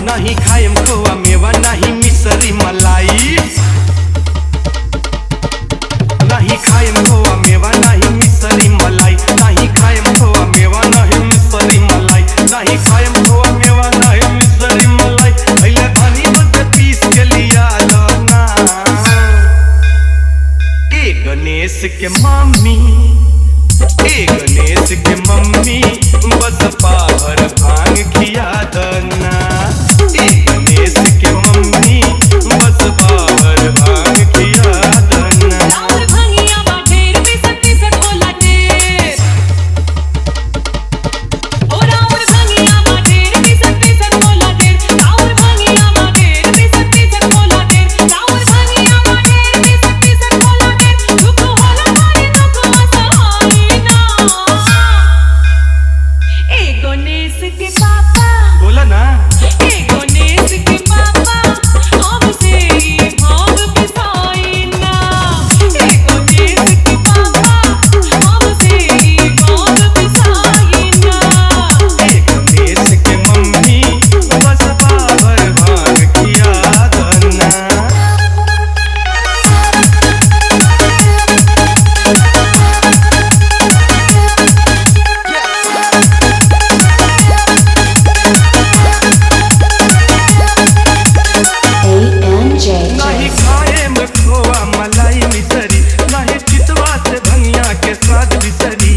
नहीं खाएम खोआ मेवा नहीं मिसरी मलाई, नहीं खाएम खोआ मेवा नहीं मिसरी मलाई, नहीं खाएम खोआ मेवा नहीं मिसरी मलाई, नहीं खाएम खोआ मेवा नहीं मिसरी मलाई। पहले धनी बद पीस के लिया लाना ए गणेश के मम्मी, ए गणेश के मम्मी बस पावर भांग खिया दना, ए गणेश के मम्मी बस पावर भांग खिया दना। राउर भंगिया बा ढेर पिसत खोला ढेर, ओ राउर भंगिया बा ढेर पिसत खोला ढेर, राउर भंगिया बा ढेर पिसत खोला ढेर, राउर भंगिया बा ढेर पिसत खोला ढेर। दुख होला मारे दुख असहाय ना, ए गणेश के पापा बोला ना, ए गणेश के पापा हमसे ही भाव पिसाई ना, ए गणेश के पापा हमसे ही भाव पिसाई ना। ए गणेश के मम्मी बस पावर भांग खिया दना। नहीं खाए में खोआ मलाई मिसरी, नहीं चितवा से भंगिया के स्वाद बिसरी,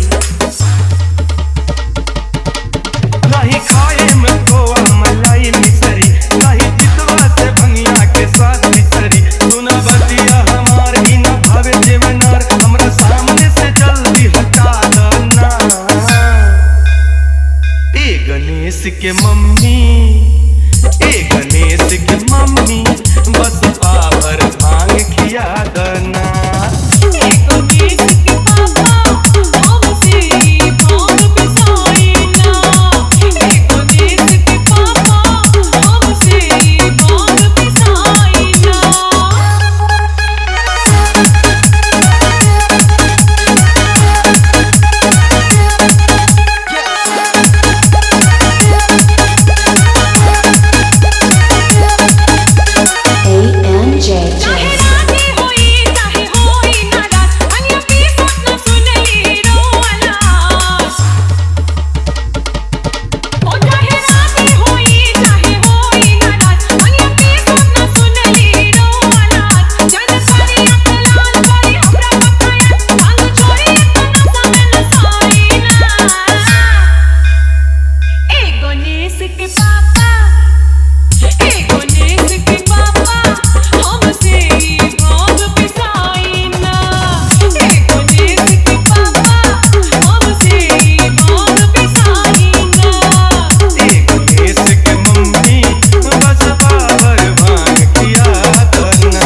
नहीं खाए में खोआ मलाई मिसरी, नहीं चितवा से भंगिया के स्वाद बिसरी। सुना बतिया हमार ही न भावे देवनार, हमरा सामने से जल्दी हटा दना ए गणेश के मम्मी, ए गणेश के मम्मी बस पावर भांग खिया दना। ए गणेश के पापा हमसे ही भाव पिसाई ना, ए गणेश के पापा हमसे ही भाव पिसाई ना। चाहे राजी होई चाहे होई नाराज, अन्य की सपना सुनली रोअलास। ओ चाहे राजी होई चाहे होई नाराज, अन्य की सपना सुनली रोअलास। जन करी अकलाल करी हमरा बताया, भांग छोड़ी अपना समय नसाई ना। ए गणेश के पापा, ए गणेश के पापा हमसे ही भाव पिसाई ना, ए गणेश के पापा हमसे ही भाव पिसाई ना। ए गणेश के मम्मी बस पावर भांग खिया दना।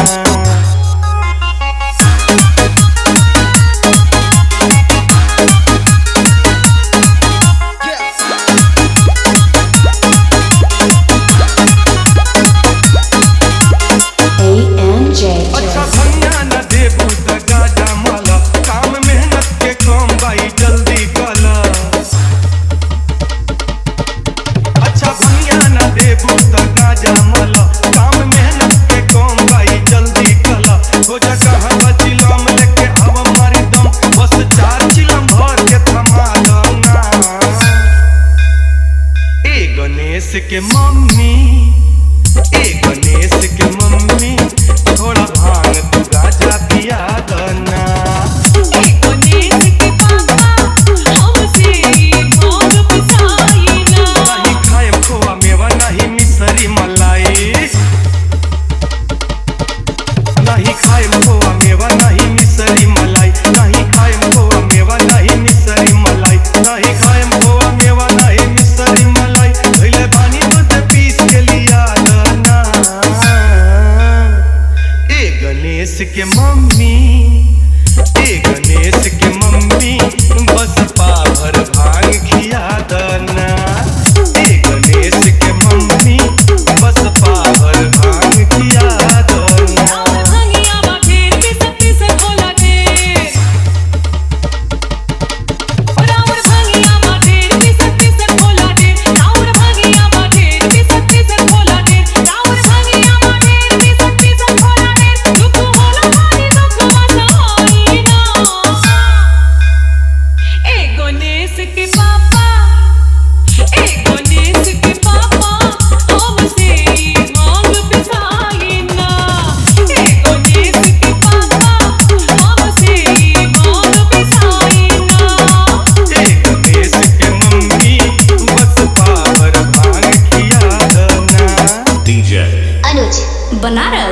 अच्छा भंगिया न देबू त गाजा माला, काम मेहनत के कम बाई जल्दी कला। अच्छा भंगिया न देबू त गाजा माला, काम मेहनत के कम बाई जल्दी कला। हो जा कहाँ बचिलम लेके अब मारी दम, बस 4 चिलम भर के थमा दना ए गणेश के मम्मी, ए गणेश के मम्मी थोड़ा भांग तू गाजा पिया दना। ए गणेश के पापा हमसे ही भाव पिसाई ना, नहीं खाएम खोआ मेवा नहीं मिसरी मलाई, नहीं खाएम खोआ मेवा नहीं मिसरी मलाई, नहीं खाएम खोआ मेवा नहीं मिसरी मलाई, नहीं खाएम खोआ मेवा नहीं मिसरी मलाई। पहले बानी बद पीस के लिया दना ए गणेश के मम्मी, ए गणेश के मम्मी बस पावर भांग खिया दना, ए गणेश के मम्मी बस पावर भांग खिया दना। राउर भंगिया बा ढेर पिसत खोला ढेर, ओ राउर भंगिया बा ढेर पिसत खोला ढेर, राउर भंगिया बा ढेर पिसत खोला बनारस।